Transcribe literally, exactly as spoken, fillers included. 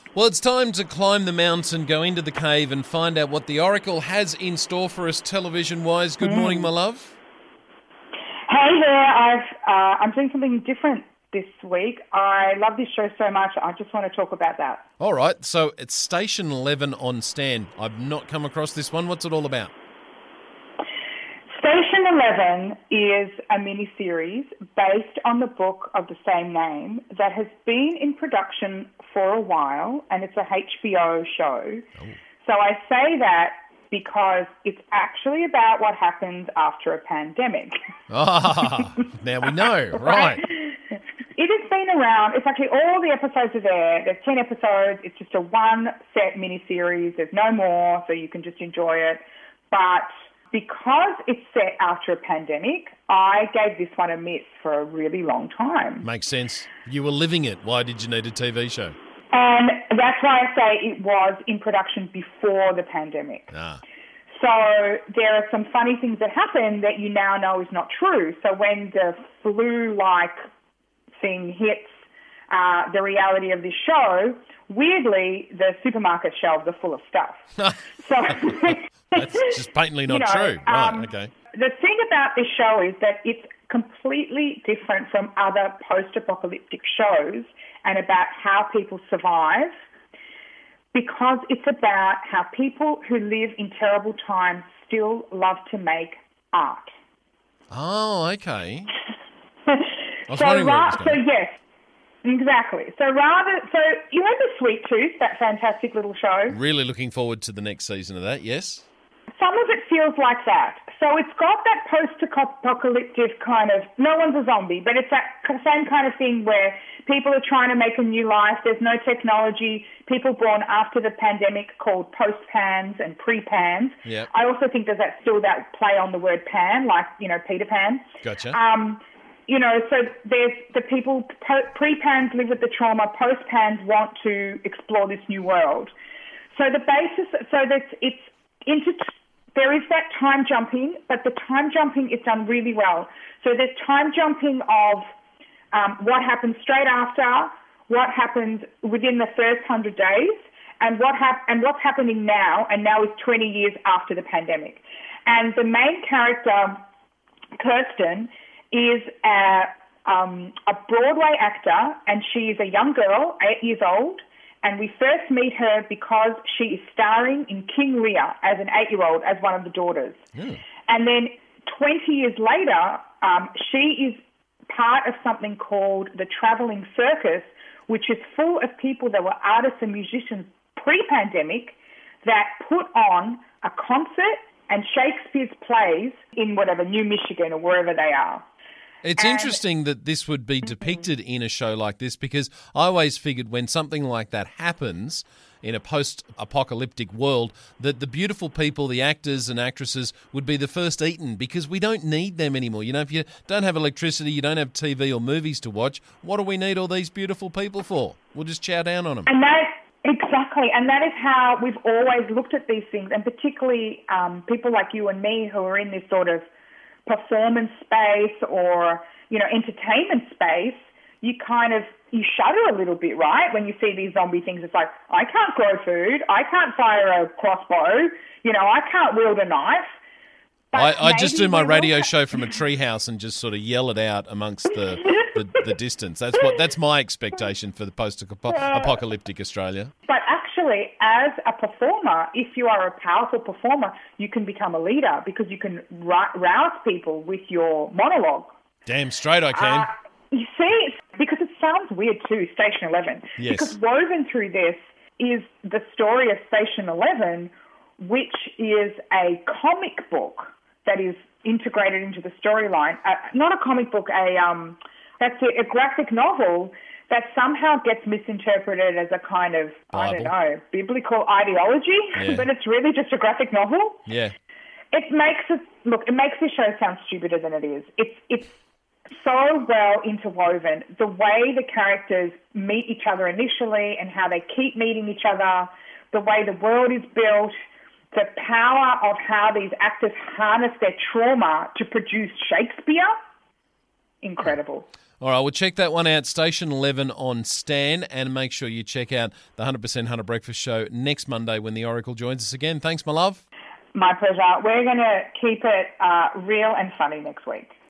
Well, it's time to climb the mountain, go into the cave and find out what the Oracle has in store for us television-wise. Good mm. morning, my love. Hey there, I've, uh, I'm doing something different this week. I love this show so much, I just want to talk about that. All right, so it's Station eleven on Stan. I've not come across this one. What's it all about? Station eleven is a miniseries based on the book of the same name that has been in production for a while, and it's a H B O show. Oh. So I say that because it's actually about what happens after a pandemic. Ah, now we know, right. It has been around. It's actually all the episodes are there. There's ten episodes. It's just a one-set miniseries. There's no more, so you can just enjoy it. But because it's set after a pandemic, I gave this one a miss for a really long time. Makes sense. You were living it. Why did you need a T V show? And that's why I say it was in production before the pandemic. Ah. So there are some funny things that happen that you now know is not true. So when the flu-like thing hits uh, the reality of this show, weirdly, the supermarket shelves are full of stuff. So that's just patently not you know, true. Right, um, okay. The thing about this show is that it's completely different from other post-apocalyptic shows and about how people survive, because it's about how people who live in terrible times still love to make art. Oh, okay. so, ra- so yes, exactly. So rather, so you remember Sweet Tooth, that fantastic little show? Really looking forward to the next season of that, yes. Some of it feels like that. So it's got that post-apocalyptic kind of, no one's a zombie, but it's that same kind of thing where people are trying to make a new life. There's no technology. People born after the pandemic called post-pans and pre-pans. Yep. I also think there's that still that play on the word pan, like, you know, Peter Pan. Gotcha. Um, you know, so there's the people, pre-pans live with the trauma, post-pans want to explore this new world. So the basis, so that's, it's into... There is that time jumping, but the time jumping is done really well. So there's time jumping of um, what happens straight after, what happens within the first hundred days, and what hap- and what's happening now, and now is twenty years after the pandemic. And the main character, Kirsten, is a, um, a Broadway actor, and she is a young girl, eight years old. And we first meet her because she is starring in King Lear as an eight-year-old, as one of the daughters. Mm. And then twenty years later, um, she is part of something called the Travelling Circus, which is full of people that were artists and musicians pre-pandemic that put on a concert and Shakespeare's plays in whatever, New Michigan or wherever they are. It's and, interesting that this would be depicted in a show like this, because I always figured when something like that happens in a post-apocalyptic world that the beautiful people, the actors and actresses, would be the first eaten, because we don't need them anymore. You know, if you don't have electricity, you don't have T V or movies to watch, what do we need all these beautiful people for? We'll just chow down on them. And that, exactly, and that is how we've always looked at these things, and particularly um, people like you and me who are in this sort of performance space or, you know, entertainment space, you kind of, you shudder a little bit, right? When you see these zombie things, it's like, I can't grow food, I can't fire a crossbow, you know, I can't wield a knife. I, I just do my radio will... show from a treehouse and just sort of yell it out amongst the, the, the distance. That's what that's my expectation for the post-apocalyptic Australia. But actually, as a performer, if you are a powerful performer, you can become a leader because you can rouse people with your monologue. Damn straight I can. Uh, you see, because it sounds weird too, Station eleven. Yes. Because woven through this is the story of Station eleven, which is a comic book that is integrated into the storyline. Uh, not a comic book, a um, that's a, a graphic novel that somehow gets misinterpreted as a kind of, Bible. I don't know, biblical ideology, yeah. but it's really just a graphic novel. Yeah. It makes it, look, it makes the show sound stupider than it is. It's, it's so well interwoven. The way the characters meet each other initially and how they keep meeting each other, the way the world is built, the power of how these actors harness their trauma to produce Shakespeare, incredible. All right, well, check that one out, Station eleven on Stan, and make sure you check out the one hundred percent Hunter Breakfast Show next Monday when the Oracle joins us again. Thanks, my love. My pleasure. We're going to keep it uh, real and funny next week.